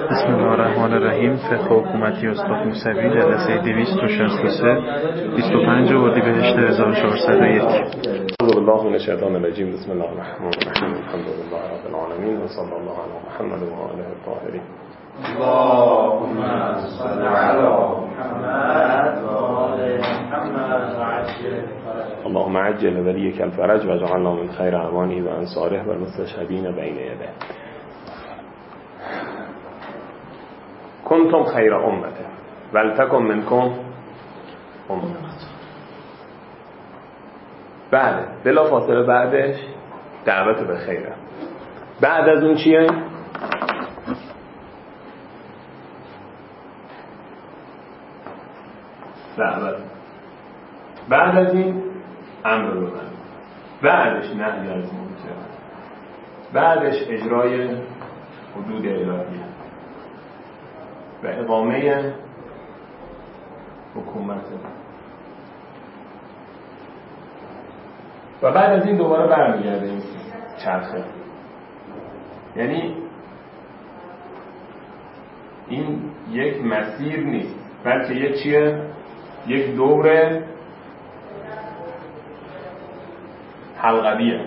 بسم الله الرحمن الرحیم. فقه حکومتی استاد موسوی، جلسه 263 25 اردیبهشت 1401. اعوذ بالله من الشیطان الرجیم. بسم الله الرحمن الرحیم. الحمد لله رب العالمین و صلی الله علی محمد و آله الطاهرین. اللهم صل علی محمد و آل محمد و عجل فرج. اللهم عجل ولیک الفرج و اجعلنا من خیر اعوانه و انصاره و المستشهدین بین یدیه. کنتم خیر امته ولتکن منکم امه. بله، بلا فاصله بعدش دعوت به خیره. بعد از اون چیه؟ دعوت. بعد از این امر به معروف، بعدش نهی از منکر، بعدش اجرای حدود الهیه و اقامه حکومت و بعد از این دوباره برمیگرده این چرخه. یعنی این یک مسیر نیست، بلکه یک چیه؟ یک دوره حلقویه.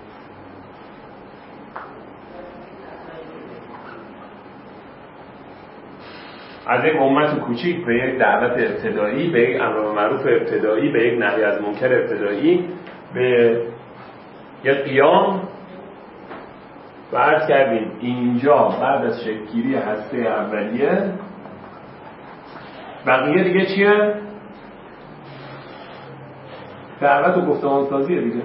از یک امت کوچیک به یک دعوت ابتدایی، به یک امر معروف ابتدایی، به یک نهی از منکر ابتدایی، به یک قیام. و عرض کردیم اینجا بعد از شکل‌گیری هسته اولیه بقیه دیگه چیه؟ دعوت و گفتمانسازیه دیگه.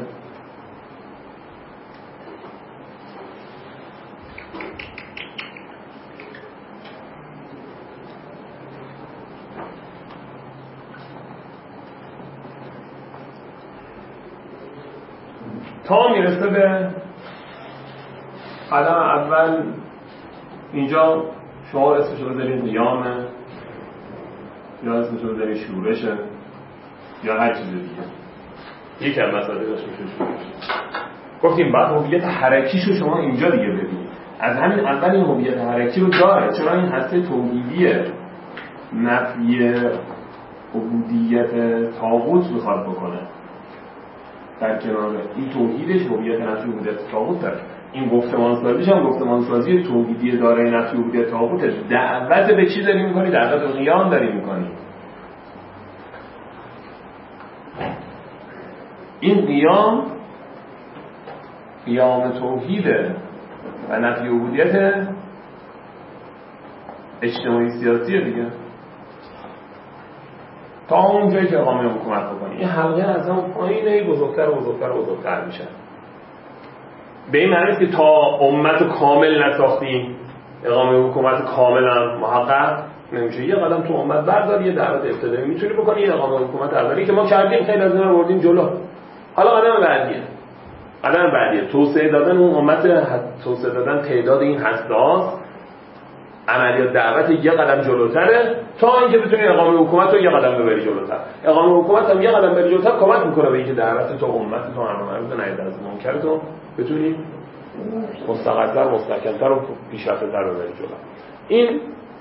تا میرسه به قدم اول. اینجا شما اسمش رو بذارید قیامه، یا اسمش رو بذارید شورشه، یا هر چیز دیگه. یکی از مسائلش میشه شورش. گفتیم بعد هویت حرکیشو شما اینجا دیگه ببینید. از همین اول این هویت حرکی رو داره، چرا این هسته توحیدیه. نفی عبودیت طاغوت میخواد بکنه. در کنار این توحیدش هویت نفی عبودیت طاغوت داره. این گفتمانسازیش هم گفتمانسازی توحیدی داره نفی عبودیت طاغوتش. دعوت به چی داری میکنی؟ دعوت به قیام داری میکنی. این قیام توحیده و نفی عبودیت اجتماعی سیاسی دیگه. تا اون جایی که اقامه حکومت بکنی این حلقه از هم پایینه بزرگتر و بزرگتر و بزرگتر میشه. به این معنی که تا امت کامل نساختی اقامه حکومت کاملا محقق نمیشه. یه قدم تو امت بردار، یه دعوت ابتدایی میتونی بکنی، یه اقامه حکومت اولی که ما کردیم، خیلی از اینا رو بردیم جلو. حالا قدم بعدیه توسعه دادن اون امت، توسعه دادن تعداد این هسته‌هاست. عملیات دعوت یه قدم جلوتره تا اینکه بتونی اقامه حکومت رو یه قدم ببری جلوتر. اقامه حکومت هم یه قدم بری جلوتر کمک میکنه به اینکه دعوت تو امت تو امر معروف و نهی از منکر تو بتونی مستقل‌تر، مستقل‌تر و پیشرفته‌تر ببری جلو. این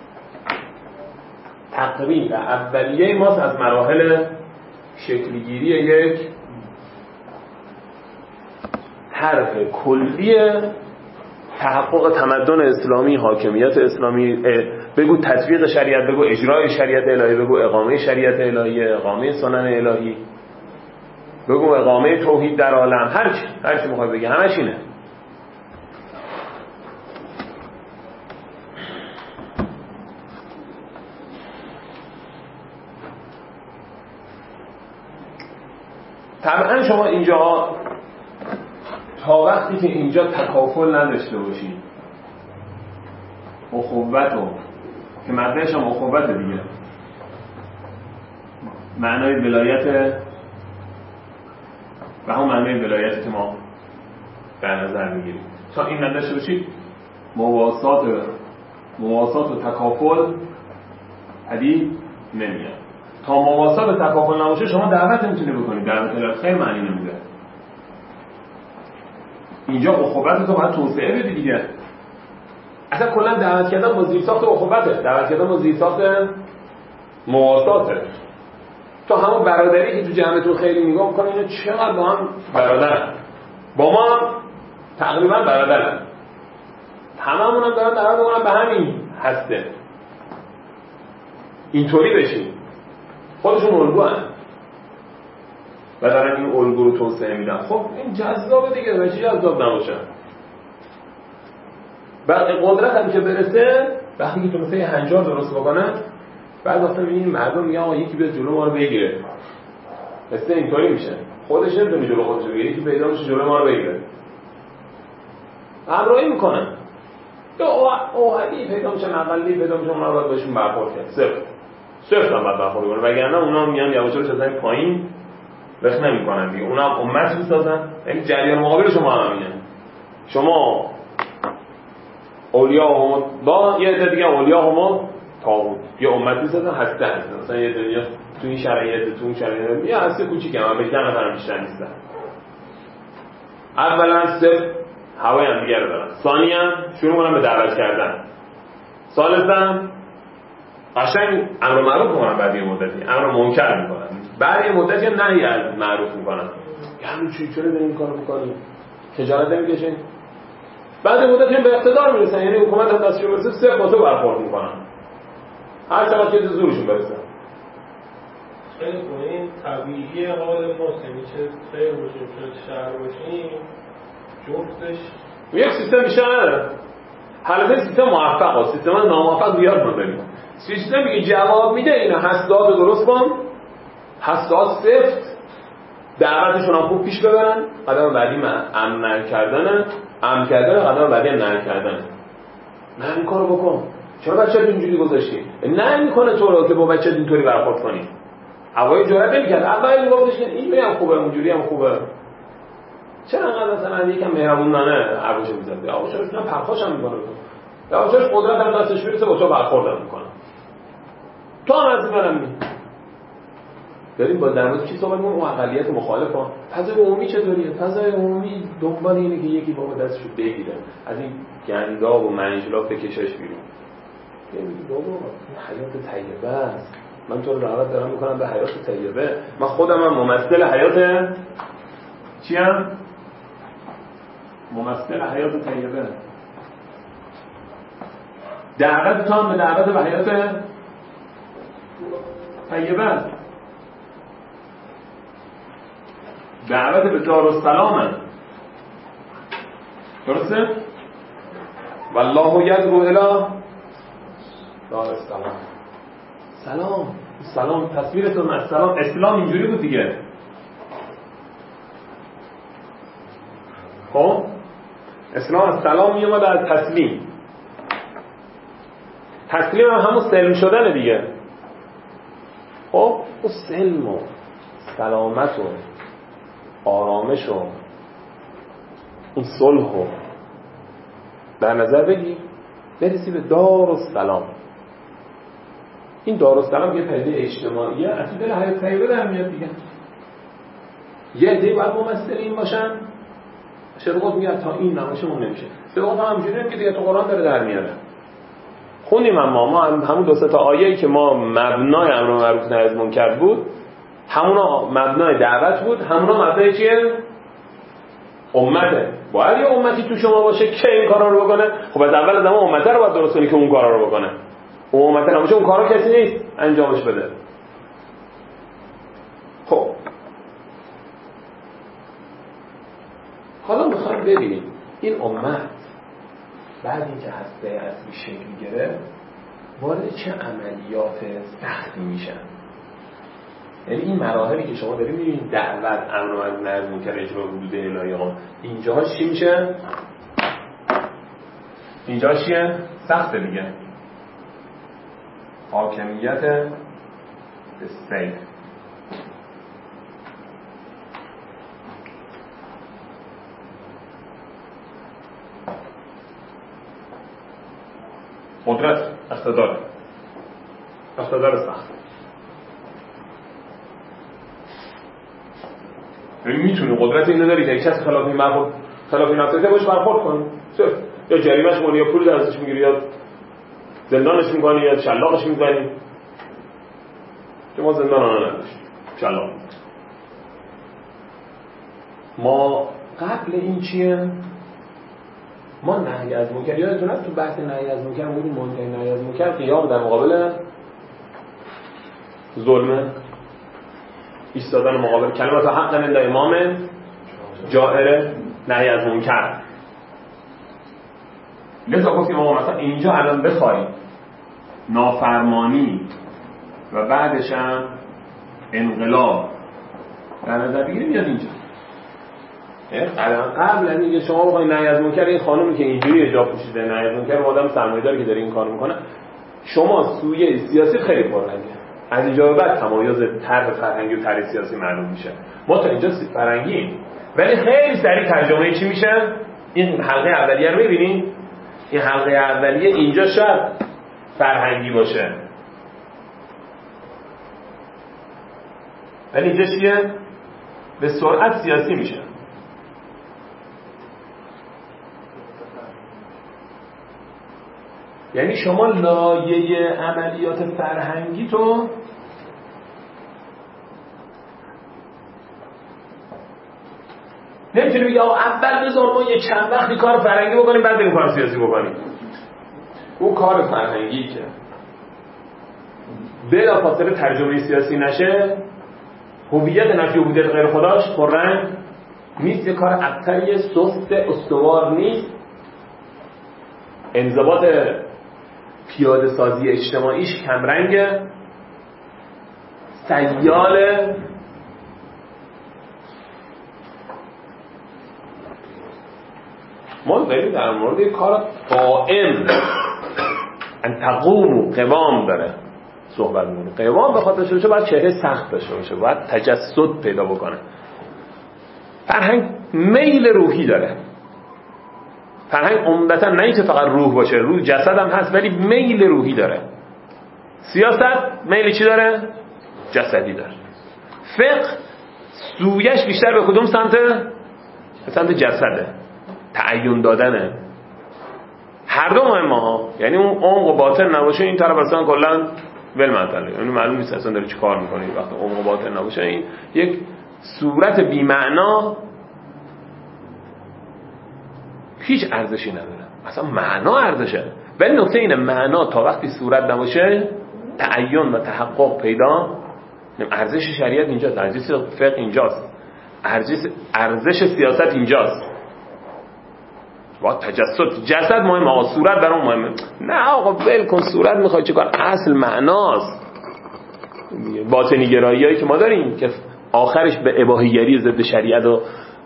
تقریب اولیه ماست از مراحل شکل‌گیری یک طرح کلی تحقق تمدن اسلامی، حاکمیت اسلامی، بگو تطبیق شریعت، بگو اجرای شریعت الهی، بگو اقامه شریعت الهی، اقامه سنن الهی، بگو اقامه توحید در عالم. هر چی میخوای بگی همش اینه. طبعا شما اینجا تا وقتی که اینجا تکافل نداشته باشی، اخوتو که معنیش هم اخوت دیگه، معنای ولایت و هم معنای ولایتی که ما در نظر میگیریم، تا این نداشته باشید مواسات و تکافل پدید نمیاد. تا مواسات و تکافل نباشه شما دعوت نمیتونی بکنید. دعوت الخیر معنی نمیده. اینجا اخوت تو باید توسعه بدی دیگه. اصلا کلا دعوت کردن با زیرساخت اخوته، دعوت کردن با زیرساخت مواساته. تو همون برادری که تو جمعتون خیلی نگاه می‌کنه اینا چقدر با هم برادرن، با ما هم تقریبا برادرن، هممون هم دارن دعوت می‌کنن به همین هسته اینطوری بشین. خودشون الگوان و دارن این الگو رو توسعه میدن. خب این جذابه دیگه، و چی جذاب نباشه؟ بعد قدرت هم که برسه، وقتی که تونسته یه هنجار درست بکنه، بعد وقتا میبینیم مردم میگن آقا یکی بیاد جلو ما رو بگیره. مثل اینطوری میشه، خودش نمیتونه جلو خودش بگیره، یکی پیدا میشه جلو ما رو بگیره، همراهی میکنن. یا اوهدی پیدا میشن، اقلی پیدا میشن، اونا رو باید بهشون برخورد کرد. صرف هم باید برخورد کنه، وگرنه اونا میان یواش از این پایین رخ نمیکنن دیگه. اونا هم امت میسازن، یعنی جریان مقابل شما هم همینه. شما اولیاء هم با یه عده دیگه اولیاء هم طاغوت، یه امت میسازن هسته هستن. مثلا یه دنیا تو این شرایط، تو اون شرایط یه هسته کوچیکه، من به 10 نفر بیشتر نیستن. اولا صرف هوای هم دیگه رو دارن، ثانیاً شروع کنن به دعوت کردن، ثالثاً قشنگ امر معروف میکنن، بعد یه مدتی امر منکر میکنن، بعد یه مدتی نهی از معروف میکنن. یعنی چرا این کارو میکنی؟ خجالت نمیکشین؟ بعد یه مدتی به اقتدار میرسن، یعنی حکومت هم دستشون برسه صرف با تو برخورد میکنن، هر چقدر که زورشون برسه. خیلی خوب، این طبیعی حال ماست، یعنی چه خیر باشیم چه شهر باشیم جفتش یک سیستم بیشتر نداره. حالا سیستم موفق هست، سیستم ناموفق زیاد ما داریم. سیستمی که جواب میده اینا هسته‌هات درست کن، هسته‌هات سفت، دعوتشون هم خوب پیش ببرن، قدم بعدی امن کردن، قدم بعدی امن کردن. نه این کارو بکن، چرا بچه‌ت اینجوری گذاشتی؟ نه میکنه تو رو که با بچه‌ت اینطوری برخورد کنی. اوایل جرأت نمی‌کرد، اول میگفتش این هم خوبه، اونجوری هم خوبه. چرا انقدر مثلا یکم مهربونانه عروش می‌زد؟ یا چرا اینا پرخاش هم می‌کنه؟ یا چرا قدرت هم دستش میرسه با تو برخورد می‌کنه؟ تو هم از این برمی داریم با در مورد چی صحبت می‌کنیم؟ اون اقلیت مخالفا. فضای عمومی چطوریه؟ فضای عمومی دنبال اینه که یکی بابا دستشو بگیره، از این گنداب و منجلاب بکشش بیرون. میگه بابا این حیات طیبه است، من تو رو دعوت دارم می‌کنم به حیات طیبه. من خودم هم ممثل حیات چیم؟ ممثل حیات طیبه. دعوتتان به دعوت به حیات طیبه، دعوت به دارالسلامه، درسته؟ والله یدعو الی دارالسلام. سلام تصویرتون از سلام، اسلام اینجوری بود دیگه. خب اسلام از سلام میومد، از تسلیم. تسلیم هم همون سلم شدن دیگه. خب اون سلم و سلامت و آرامش و اون صلح و در نظر بگی برسی به دارالسلام. این دارالسلام یه پدیده اجتماعیه، از دل حیات طیبه در میاد دیگه. یه عده‌ای باید ممثل این باشن، شروعات میگه تا این نماشه اون نمیشه. شروعات هم همجوری هم که دیگه تو قرآن داره در میاره. خوندیم ما همون دو سه تا آیه‌ای که ما مبنای امر معروف نهی از منکر بود، همونا مبنای دعوت بود، همونا مبنای چیه؟ امته. باید یه امتی تو شما باشه که این کارا رو بکنه. خب از اول از همه امته رو باید درست کنی که اون کارا رو بکنه. اون امته نباشه اون کارا کسی نیست انجامش بده. خب حالا میخوایم ببینیم این امت بعد اینکه هسته اصلی شکل گرفت وارد چه عملیات سختی میشن. یعنی این مراحلی که شما دارید میبینید، دعوت، امر معروف نهی از منکر، اجرا حدود الهی، اینجاش چی میشه؟ اینجاش چیه؟ سخته دیگه. حاکمیت السیف. قدرت، اقتدار سخت. میتونی قدرت اینو داری که کسی خلاف این نفسیته باش برخورد کنی. یا جریمه‌اش می‌کنی یا پول ازش می‌گیری یا زندانش می‌کنی یا شلاقش می‌زنی. که ما زندان نداشتیم، شلاق. ما قبل این چیه؟ ما نهی از منکر، یادتونه تو بحث نهی از منکر بودیم، منکر نهی از منکر قیام در مقابل ظلم، ایستادن مقابل کلمات حق عند امام جائر، نهی از منکر. لذا گفتیم آقا مثلا اینجا الان بخوای نافرمانی و بعدش هم انقلاب در نظر بگیریم میاد اینجا. قبل از اینکه شما بخواید نهی از منکر، این خانومی که اینجوری حجاب پوشیده نهی از منکر، آدم سرمایه‌داری که داره این کارو میکنه، شما سویه سیاسی خیلی پررنگه. از اینجا به بعد تمایز طرح فرهنگی و طرح سیاسی معلوم میشه. ما تا اینجا فرهنگیم، ولی خیلی سریع ترجمه چی میشه؟ این حلقه اولیه رو ببینید. این حلقه اولیه اینجا شاید فرهنگی باشه، ولی اینجا چیه؟ به سرعت سیاسی میشه. یعنی شما لایه عملیات فرهنگی تو نمیتونی بگی آقا اول بذار ما یه چند وقتی کار فرهنگی بکنیم بعد بریم کار سیاسی بکنیم. اون کار فرهنگی که بلافاصله ترجمه سیاسی نشه، هویت نفی هویت غیر خداش پررنگ نیست، یه کار ابتری سست استوار نیست، انضباط پیاده سازی اجتماعیش کمرنگه، سیاله، ما داریم در مورد یک کار قائم ان تقوم و قوام داره صحبت می‌کنه. قوام به خاطر شده باید چهره سخت داشته باشه، باید تجسد پیدا بکنه. فرهنگ میل روحی داره. فرهنگ عمدتا نه اینکه فقط روح باشه، روح جسد هم هست، ولی میل روحی داره. سیاست میل چی داره؟ جسدی داره. فقه سویش بیشتر به کدوم سمته؟ سمت جسده، تعین دادنه. هر دو مهمه ها، یعنی اون عمق و باطن نباشه این طرف اصلا کلا ول معطله، یعنی معلوم نیست اصلا داره چی کار میکنه. وقتی عمق و باطن نباشه این یک صورت بی معنا هیچ ارزشی نداره. اصلا معنا ارزشه، ولی نکته اینه معنا تا وقتی صورت نباشه تعین و تحقق پیدا، ارزش شریعت اینجاست، ارزش فقه اینجاست، ارزش سیاست اینجاست. با تجسد جسد مهمه، آقا صورت برام مهمه. نه آقا ول کن، صورت میخوای چیکار؟ اصل معناست. باطنی گراییایی که ما داریم که آخرش به اباحیگری ضد شریعت و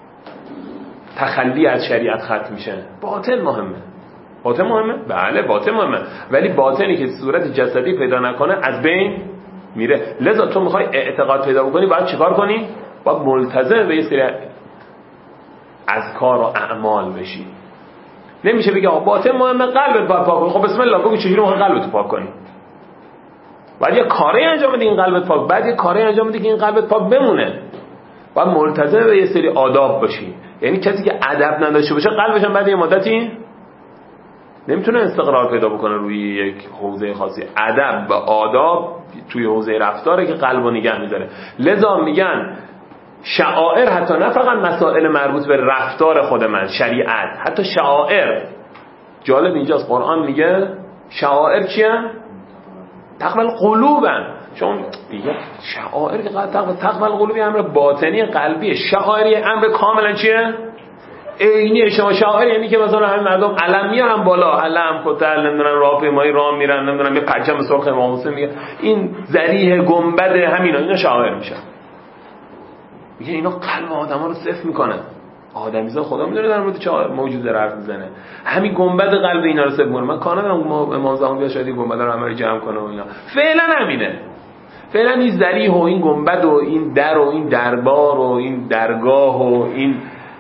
تخلی از شریعت ختم میشه، باطن مهمه. باطن مهمه؟ بله باطن مهمه، ولی باطنی که صورت جسدی پیدا نکنه از بین میره. لذا تو میخوای اعتقاد پیدا بکنی باید چیکار کنی؟ باید ملتزم به یه سری اذکار و اعمال بشی. نمیشه بگی آقا باطن مهمه قلبت باید پاک کنی. خب بسم الله بگو چجوری میخوای قلبت پاک کنی؟ بعد یه کاری انجام بدی این قلبت پاک، بعد یه کاری انجام بدی که این قلبت پاک بمونه. باید ملتزم به یه سری آداب باشی. یعنی کسی که ادب نداشته باشه قلبش هم بعد یه مدتی نمیتونه استقرار پیدا بکنه روی یک حوزه خاصی. ادب و آداب توی حوزه رفتاره که قلبو نگه می‌داره. لذا میگن شعائر حتی نه فقط مسائل مربوط به رفتار خود من، شریعت، حتی شعائر. جالب اینجاست قرآن میگه شعائر چیه؟ تقوی القلوبن. چون دیگه شعائر که تقوی القلوبی امر باطنی قلبیه، شعائر امر کاملا چیه؟ عینیه. شما شعائر یعنی که مثلا همین مردم علم میارن بالا، علم کتل نمیدونن راهپیمایی راه میرن، نمیدونن یه پرچم سرخ امام حسین میگه این ذریح گنبد همینا، اینا شعائر میشن. میگه اینا قلب آدم‌ها رو صفر میکنه. آدمیزاد خدا میدونه در مورد چه موجود حرف میزنه. همین گنبد قلب اینا رو صفر میکنه. من کار ندارم امام زمان بیاد شاید این گنبد رو همه جمع کنه و اینا. فعلا همینه. فعلا این ذریح و این گنبد و این در و این دربار و این درگاه و این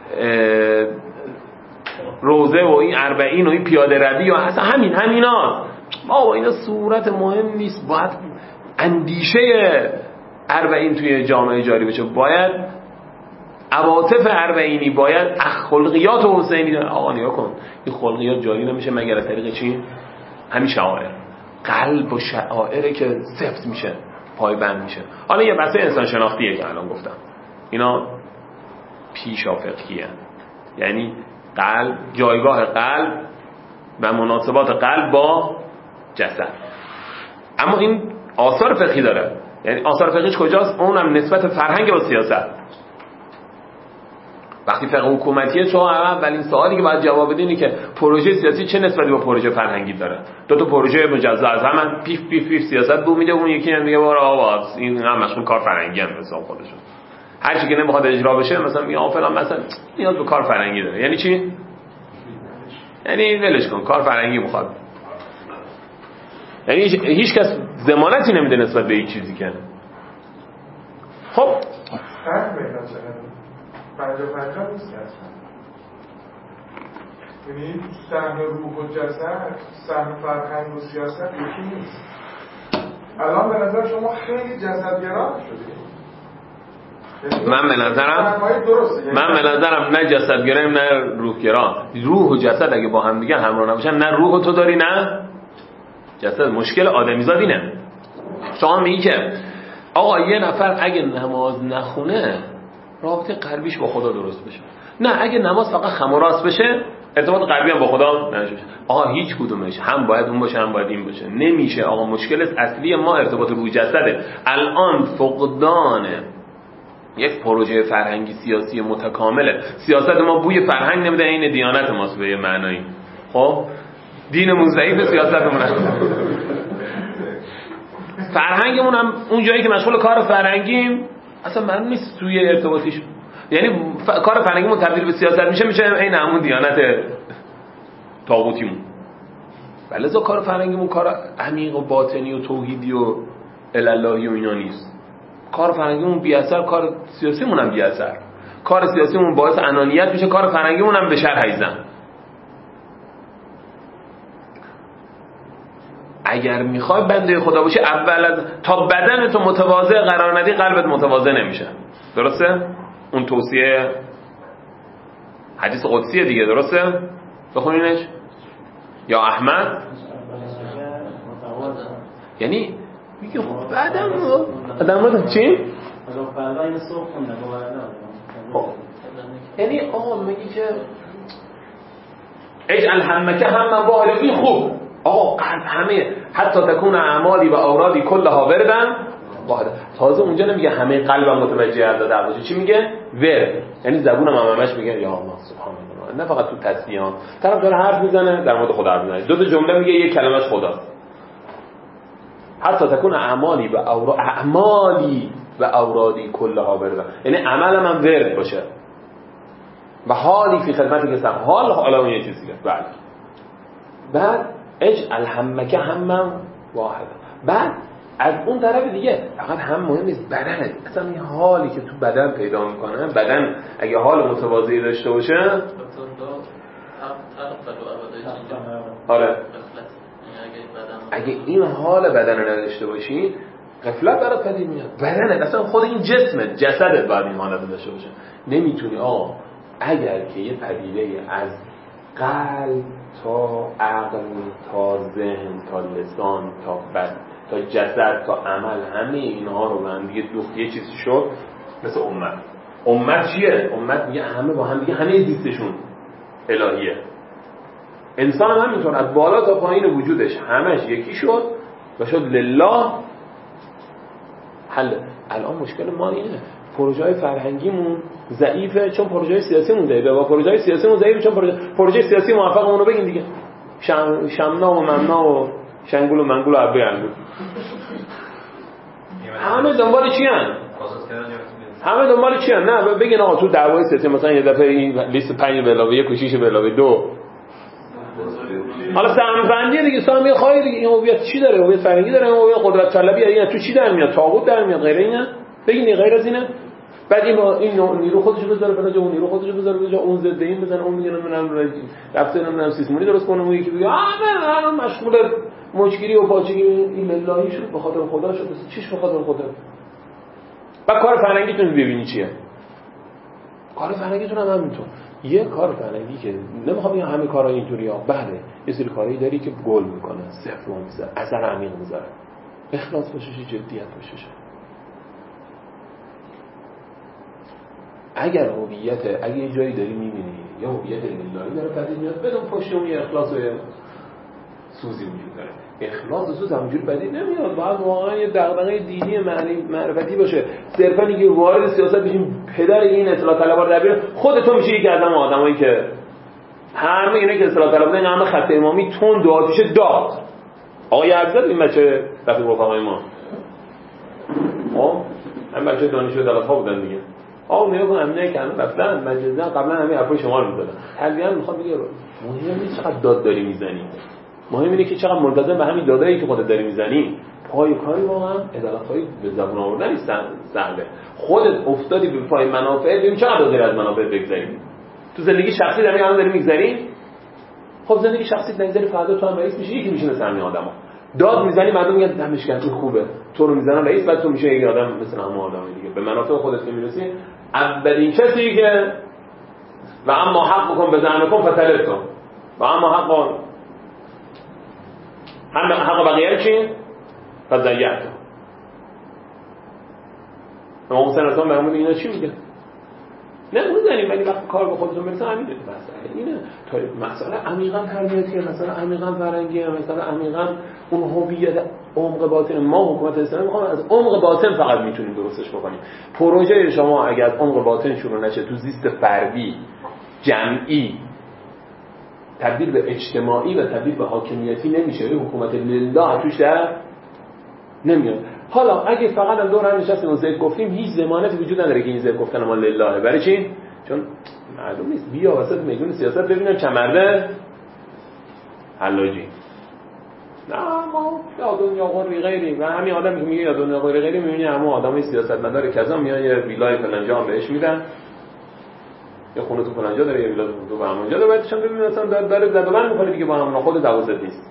روزه و این اربعین و این پیاده روی و اصلا همینا. با اینا صورت مهم نیست. باید اندیشه اربعین توی جامعه جاری بشه. باید عواطف اربعینی باید خلقیات حسینی داره. آقا نگاه کن این خلقیات جاری نمیشه مگر از طریق چی؟ همین شعائر. قلب و شعائره که سفت میشه، پایبند میشه. حالا یه بحث انسان شناختیه که الان گفتم، اینا پیشا فقهیه، یعنی قلب، جایگاه قلب و مناسبات قلب با جسد. اما این آثار فقهی داره. یعنی آثار فقهیش کجاست؟ اونم نسبت فرهنگ با سیاست. وقتی فقه حکومتیه، چون اولین سوالی که باید جواب بدی اینه که پروژه سیاسی چه نسبتی با پروژه فرهنگی داره. دو تا پروژه مجزا از هم پیف پیف پیف سیاست بو میده، اون یکی میگه آقا این هم مشغول کار فرهنگی هم حساب خودشون. هر چی که نمیخواد اجرا بشه مثلا میگه آ فلان مثلا نیاز به کار فرهنگی داره. یعنی چی؟ یعنی ولش کن، کار فرهنگی میخواد. یعنی هیچ کس ضمانتی نمیده نسبت به هیچ چیزی که. خب فرق بین چقدر 50-50 نیست اصلا. یعنی سهم روح و جسد، سهم فرهنگ و سیاست یکی نیست. الان به نظر شما خیلی جسدگرا شدید. من به نظرم نه جسدگراییم نه روحگرا. روح و جسد اگه با هم دیگه همراه نباشن، نه روح تو داری نه جسد. مشکل آدمیزاد اینه. شما میگی که آقا یه نفر اگه نماز نخونه رابطه قلبیش با خدا درست بشه. نه، اگه نماز فقط خم و راست بشه ارتباط قلبی هم با خدا نشه. آقا هیچ کدومش هم باید اون باشه هم باید این باشه. نمیشه. آقا مشکل اصلی ما ارتباط روح جسده. الان فقدان یک پروژه فرهنگی سیاسی متکامله. سیاست ما بوی فرهنگ نمیده، این دیانت ماست به معنایی. خب دینمون ضعیف، سیاستمون فرهنگمون هم اون جایی که مشغول کار فرهنگیم اصلا من نیست توی ارتباطیش. یعنی کار فرهنگیمون تبدیل به سیاست میشه این همون دیانت طاغوتیمون. ولذا کار فرهنگیمون کار عمیق و باطنی و توحیدی و الالهی و اینا نیست. کار فرهنگیمون بی اثر، کار سیاسیمون هم بی اثر. کار سیاسیمون باعث انانیت میشه، کار فرهنگیمون هم به شر هیزم. اگر میخوای بنده خدا باشی اول از تا بدن تو متواضع قرار ندی قلبت متواضع نمیشه. درسته؟ اون توصیه حدیث قدسیه دیگه. درسته؟ بخونینش یا احمد. یعنی میگه بدن رو آدم رو چی؟ یعنی آقا میگی که اجعل همک هم واحد. این خوب آقا قلب همه حتی تکون اعمالی و اورادی کلها وردن واحد. تازه اونجا نمیگه همه قلبم متوجه الله باشه. چی میگه؟ ورد. یعنی زبونم همش میگه یا الله سبحان الله. نه فقط تو تسبیح ها طرف داره حرف میزنه در مورد خدا حرف میزنه، دو تا جمله میگه یک کلمش خداست. حتی تکون اعمالی و اورادی کلها وردن، یعنی عملم هم ورد باشه و حالی فی خدمتی که حالا اون یه چیزی است. بله. بعد اجعل همک همم واحد. بعد از اون طرف دیگه فقط هم مهم نیست بدنت، اصلا این حالی که تو بدن پیدا میکنه. بدن اگه حال متوازی داشته باشه آره، اگه این حال بدن رو نداشته باشی غفلت برات پدید میاد. بدنت اصلا خود این جسمت، جسدت باید این حالت داشته باشه. نمیتونی آقا اگر که یه پدیده از قلب تا عقل تا ذهن تا لسان تا بدن تا جسد تا عمل همه اینها رو با هم دیگه دوخت یه چیزی شد مثل امت چیه؟ امت میگه همه با هم دیگه همه زیستشون الهیه. انسان هم همینطور از بالا تا پایین وجودش همش یکی شد و شد لله. حل. الان مشکل ما اینه پروژه های فرهنگیمون ضعیفه چون پروژه سیاسیمون ضعیفه و پروژه سیاسیمون ضعیفه چون پروژه سیاسی موفقمون رو بگین دیگه. شمنا و ممنا و شنگول و منگول و عبه انگول همه دنبال چی هن؟ همه دنبال چی هن؟ نه بگین آقا تو دعوای سیاسی مثلا یه دفعه این لیست 5 به علاوه 1 و 6 به علاوه 2 حالا سهم بندی دیگه، سهمیه خواهی دیگه. این هویت چی داره؟ هویت فرهنگی داره، هویت قدرت طلبی اینا تو چی در میاد؟ طاغوت در میاد غیر اینه؟ بگین غیر از اینه؟ بعد این نیرو خودشو بذاره بلا جا، اون نیرو خودشو بذاره بلا جا، اون ضد این بزنه، اون میگه من رفته نمیدونم سیسمونی درست کنه، اون یکی میگه من مشغول مشگیری و پاچگی. این للهی شد، به خاطر خدا شد. چیش به خاطر خدا؟ بعد کار فرهنگیتون ببینی چیه؟ کار فرهنگیتون هم همینطور. یه کار فرهنگی که نمیخوام بگم همه کارهای اینطوریه، بله یه سری کارهایی داری که گل میکنه، صفر میذاره، اثر عمیق میذاره. اخلاص باشش، جدیت باشش. اگر یه جایی داری میبینی یا هویت للهی داره پدید میاد، بدون پشت اون اخلاص و سوزی وجود داره. اخلاص و سوز همونجوری پدید نمیاد، باید واقعا یه دغدغه دینی معرفتی باشه. صرفا اینکه وارد سیاست بشیم پدر این اصلاح طلبا رو در بیاره، خودت میشه یکی از اون آدمایی که همه اینا که اصلاح طلبا این همه خط امامی تون دو آتیش داغ. آقای عبزد این بچه رفیق رفقای ما، هم بچه دانشجو دلات‌ها بودن دیگه. نگاه کن همینایی که رفتن مجلس قبلا همین حرفای شما رو می‌زدن. تلبیه میخواد بگه مهم نیست چقدر داد داری میزنی، مهم اینه که چقدر ملتزم به همین دادایی که خودت داری میزنی. پای کاری واقعا عدالت‌های به زبون آوردن نیست سهله. خودت افتادی به پای منافع، ببین چقدر داری از منافع بگذری. تو زندگی شخصی الان داری میگذری. خب زندگی شخصی نگذری، فردا تو هم رئیس میشی، یکی میشینه سر همین آدما. داد میزنی مردم میگن دمش گرم این خوبه، تو رو میزنن رئیس، بعد تو میشه یک آدم مثل همه آدمای دیگه. به منافع خودت که میرسی، اولین کسی که و اما حق بکن بزنکم فتلتون و اما حق بقیه چی؟ فضیعتون. امام حسین رضا برامون اینا چی میگه؟ نه میزنیم ولی وقتی کار به خودتون برسه همینه. مسئله اینه، مسئله عمیقا تربیتیه، مسئله عمیقا فرهنگیه، مسئله عمیقا اون هویت عمق باطن. ما حکومت اسلامی میخوام از عمق باطن فقط میتونیم درستش بکنیم. پروژه شما اگر از عمق باطن شروع نشه، تو زیست فردی جمعی تبدیل به اجتماعی و تبدیل به حاکمیتی نمیشه. حکومت لله توش در نمیاد. حالا اگه فقط هم دور هم نشستیم و ذکر گفتیم، هیچ ضمانتی وجود نداره که این ذکر گفتن ما لله. برای چی؟ چون معلوم نیست. بیا وسط میدون سیاست ببینم چمرده حلاجی. نه ما یا دنیا غوری غیری و همین آدمی که میگه یا دنیا غوری غیری، میبینی همون آدمای سیاستمدار کذا میان یه ویلای فلان جا بهش میدن، یه خونه تو فلان جا داره، یه ویلا تو همون جا داره، بعدش هم ببینید مثلا داره زدبند میکنه دیگه با هم، خود دوازده نیست.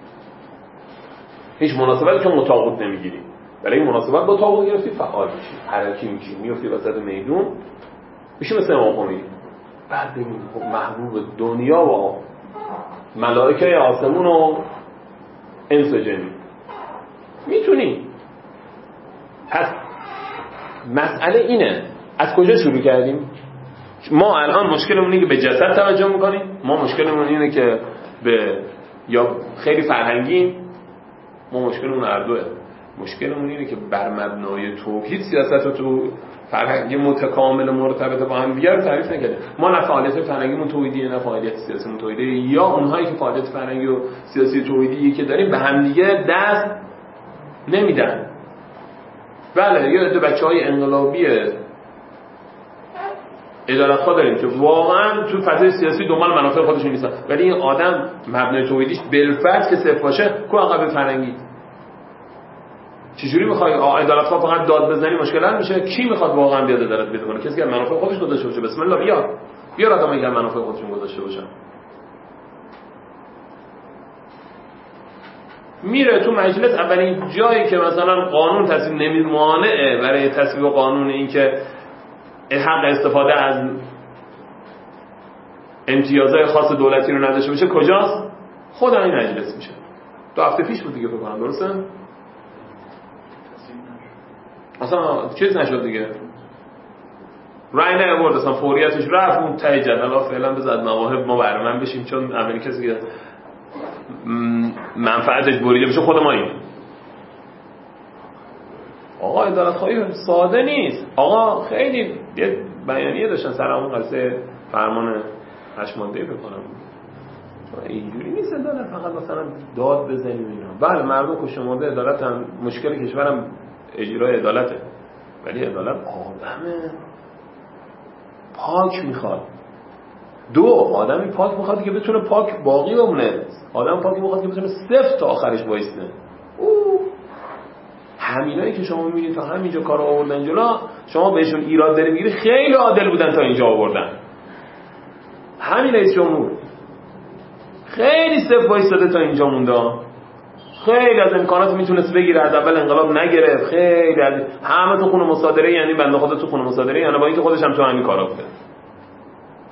هیچ مناسبتی چون متعاقد نمیگیری. برای این مناسبت با تعاقد گرفتی فعال میشی، حرکتی میشی، میافتی وسط میدون، میشی مثل امام خمینی. بعد ببین محبوب دنیا و ملائکه آسمون و انس و جن میتونی. پس مسئله اینه، از کجا شروع کردیم؟ ما الان مشکلمون اینه که به جسد توجه میکنیم، ما مشکلمون اینه که به یا خیلی فرهنگیم، ما مشکلمون اردوه. مشکلمون اینه که بر مبنای توحید سیاست رو تو فرهنگ متکامل مرتبط با هم دیگر تعریف نکرده. ما نه فعالیت فرهنگیمون توحیدیه نه فعالیت سیاسیمون توحیدیه، یا اونهایی که فعالیت فرهنگی و سیاسی توحیدی که داریم به هم دیگه دست نمیدن. بله یه عده بچهای انقلابی عدالت‌خواه داریم که واقعا تو فضای سیاسی دنبال منافع خودشون نیستن، ولی این آدم مبنای توحیدیش بالفرض که صفر باشه کو عقب فرهنگی. چجوری میخوای عدالت‌خواه فقط داد بزنی مشکل حل میشه؟ کی میخواد واقعا بیاد عدالت بده کنه؟ کسی که منافع خودش گذاشته باشه. بسم الله بیار آدمایی که منافع خودشون گذاشته باشن. میره تو مجلس، اولین جایی که مثلا قانون تصویب نمیمانه برای تصویب قانون این که حق استفاده از امتیازهای خاص دولتی رو نداشته باشه کجاست؟ خود همین مجلس میشه. 2 هفته پیش بود دیگه فکر کنم، درسته؟ اصلا چیز نشد دیگه، رای نیاورد، اصلا فوریتش رفت اون ته جدل. فعلا بذار مواهب ما بهره مند بشیم، چون اولین کسی که منفعتش بریده بشه خود ماییم. آقا عدالت‌خواهی ساده نیست. آقا خیلی یه بیانیه داشتن سر اون قضیه فرمان 8 ماده‌ای فکر کنم، اینجوری نیست عدالت فقط مثلا داد بزنیم اینا. بله مردم خوشمزه عدالت هم، مشکل کشورم اجرای عدالته، ولی عدالت آدم پاک میخواد. 2 آدمی پاک میخواد که بتونه پاک باقی بمونه. آدم پاکی میخواد که بتونه صفر تا آخرش وایسته. همینایی که شما میبینید تا همینجا کار آوردن جلو، شما بهشون ایراد داری میگیری خیلی عادل بودن تا اینجا آوردن. همین رئیس جمهور خیلی صفر وایساده تا اینجا مونده، خیلی از امکانات میتونست بگیره، از اول انقلاب نگرفت، خیلی از همه تو خونه مصادره، یعنی بنده خدا تو خونه مصادره، یعنی با اینکه خودش هم تو همین کارا بوده.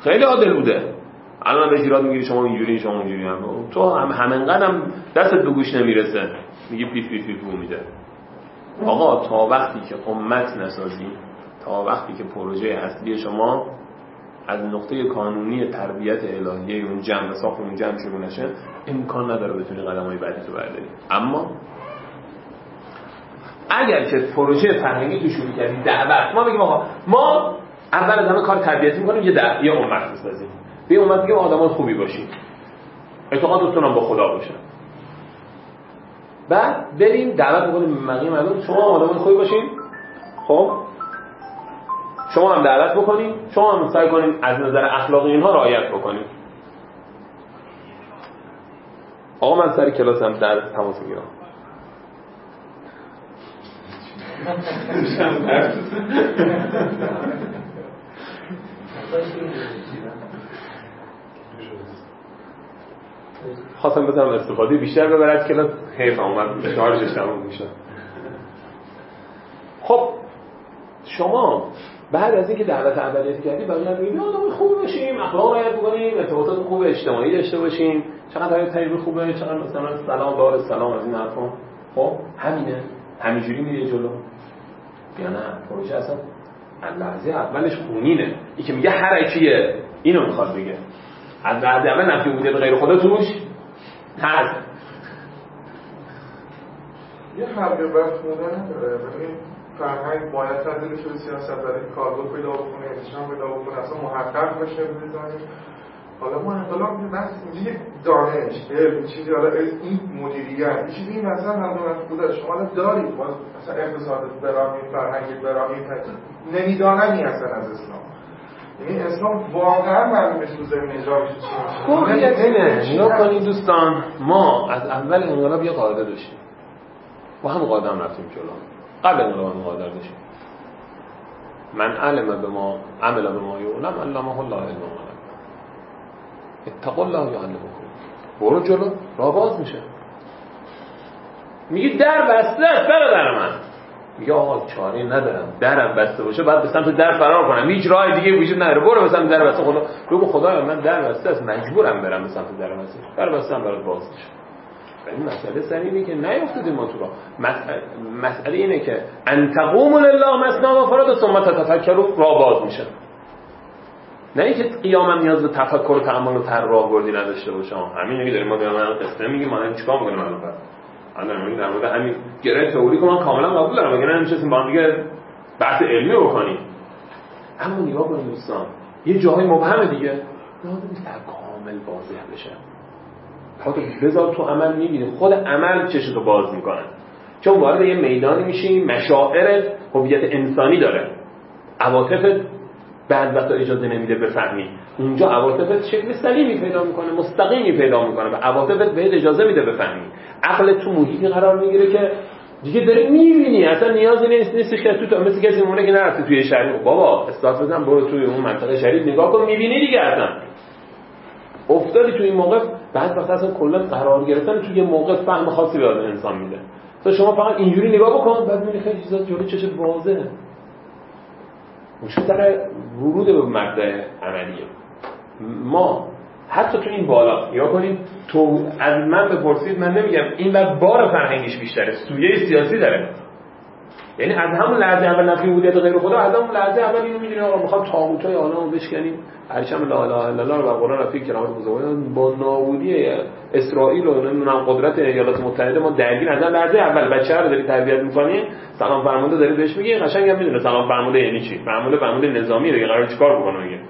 خیلی عادل بوده. الان به ایراد میگیری شما اینجوری شما اونجوری، هم تو همینقدرم دستت به گوش نمیرسه میگی پیف پیف پیف میده. آقا تا وقتی که امت نسازی، تا وقتی که پروژه اصلی شما از نقطه کانونی تربیت الهیه اون جمع و ساخت اون جمع شروع نشه، امکان نداره بتونی قدم‌های بعدی تو برداری. اما اگر که پروژه فرهنگی تو شروع کردی، دعوت، ما بگیم آقا ما اول از همه کار تربیتی می‌کنیم، یه امت بسازیم، به امت میگیم آدمای خوبی باشیم، اعتقادتون هم با خدا باشه، بعد بریم دعوت می‌کنیم به بقیه مردم شما آدمای خوبی باشین. خب شما هم دعوت بکنید، شما هم سعی کنید از نظر اخلاقی اینها رعایت بکنید. آقا من سر کلاس هم در تماس میگیرم. خواستم بزنم استفاده بیشتر ببره از کلاس، حیف اومد شارژش تموم میشه. خب شما بعد از اینکه دعوت اولیه کردی بعد میگی آدم خوب باشیم، اخلاق رعایت بکنیم، ارتباطات خوب اجتماعی داشته باشیم، چقدر طریق خوبه، چقدر مثلا سلام دار سلام از این حرفا. خب همینه، همینجوری میره جلو یا نه؟ پروژه اصلا از لحظه اولش خونینه. این که میگه هر کیه اینو میخواد بگه، از لحظه اول نفی بوده به غیر خدا توش هست. یه حلقه بحث موده نداره. ببین فرهنگ باید تبدیل شه به سیاست، برای کاربرد پیدا بکنه، انتشار پیدا بکنه، اصلا محقق بشه بزنه. حالا ما انقلاب بحث اینجا دانش، علم، چیزی، حالا این مدیریت، این چیزی این مثلا حلقه بوده شما الان دارید، باز مثلا اقتصاد برامی، فرهنگ برامی، نمیدانمی اصلا از اسلام. یعنی اسلام واقعا معلومه تو زمین اجرا میشه چی میشه. نگاه کنید دوستان، ما از اول انقلاب یه قاعده داشتیم، با هم قاعده هم رفتیم جلو. قبل انقلاب هم قاعده داشتیم، من علم به ما عمل به ما یعلم علمه الله علم ما اتقوا الله یعلمکم. برو جلو، راه باز میشه. میگی در بسته است برادر من، میگه آقا چاره ندارم، درم بسته باشه بعد به سمت در فرار کنم، هیچ راه دیگه وجود نداره، برو به سمت در بسته. خدا بگو خدایا من در بسته است، مجبورم برم به سمت در بسته. در بسته هم برات باز میشه. ولی مسئله سر اینه که نیافتادیم ما تو راه. مسئله اینه که ان تقوموا لله مثنی و فراد ثم تتفکروا، راه باز میشه. نه اینکه قیام نیاز به تفکر و تأمل و طراح بردی نداشته باشه. همین که داریم ما به من قصه میگیم، ما داریم چیکار می‌کنیم الان؟ الان میگیم در مورد همین گره تئوری که من کاملا قبول دارم، مگه نمی‌شستیم با هم دیگه بحث علمی بکنیم. اما نگاه کنید دوستان، یه جاهای مبهمه دیگه، لازم نیست کامل واضح بشه. تا تو بذار تو عمل می‌بینی، خود عمل چشتو باز می‌کنه. چون وارد یه میدانی میشی، مشاعر هویت انسانی داره، عواطفت بعد وقتا اجازه نمیده بفهمی. اونجا عواطفت شکل سلیمی پیدا میکنه، مستقیمی پیدا میکنه و عواطفت بهت اجازه میده بفهمی. عقلت تو محیطی قرار میگیره که دیگه داری میبینی، اصلا نیازی نیستش که تو مثل کسی مونه که نرفته توی شهری، بابا استاد بزن برو توی اون منطقه شهری نگاه کن، میبینی دیگه. اصلا افتادی توی این موقف، بعد وقتا اصلا کلا قرار گرفتن توی یه موقف فهم خاصی به انسان میده. تو شما فقط اینجوری نگاه بکن، بعد میبینی خیلی چیزا جلوی چشت واضحه. مشکل در ورود به مبدأ عملیه. ما حتی تو این بالا یا کنید تو از من بپرسید، من نمیگم این بار فرهنگیش بیشتره، سویه سیاسی داره. یعنی از همون لحظه اول نفی بودیت غیر خدا، از همون لحظه اول اینو میدونیم آقا میخوام طاغوتای عالمو بشکنیم، پرچم لا اله الا الله و قرآن رفیق کرامت بزرگان با نابودی اسرائیل و نمیدونم قدرت ایالات متحده ما درگیر. از اون لحظه اول بچه‌ها رو دارید تربیت می‌کنید، سلام فرمانده دارید بهش میگی، قشنگ هم میدونه سلام فرمانده یعنی چی، فرمانده نظامی دیگه، قراره چیکار بکنه دیگه.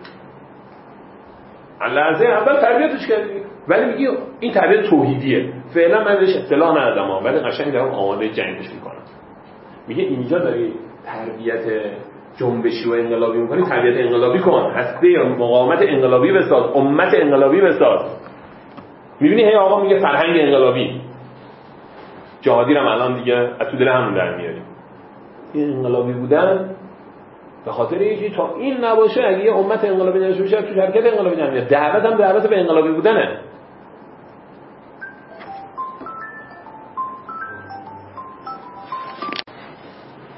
لحظه اول تربیتش کردی، ولی میگی این تربیت توحیدیه. فعلا من بهش اطلاع ندادم، ولی قشنگ دارم آماده جنگش میکنم. میگه اینجا داری تربیت جنبشی و انقلابی میکنی، تربیت انقلابی کن، هسته مقاومت انقلابی بساز، امت انقلابی بساز. میبینی هی آقا میگه فرهنگ انقلابی، جهادی رو الان دیگه از تو دل همون در میاریم. این انقلابی بودن به خاطر اینکه تا این نباشه، اگه یه امت انقلابی نشه بشه تو حرکت انقلابی نمیاد. دعوت هم دعوت به انقلابی بودنه.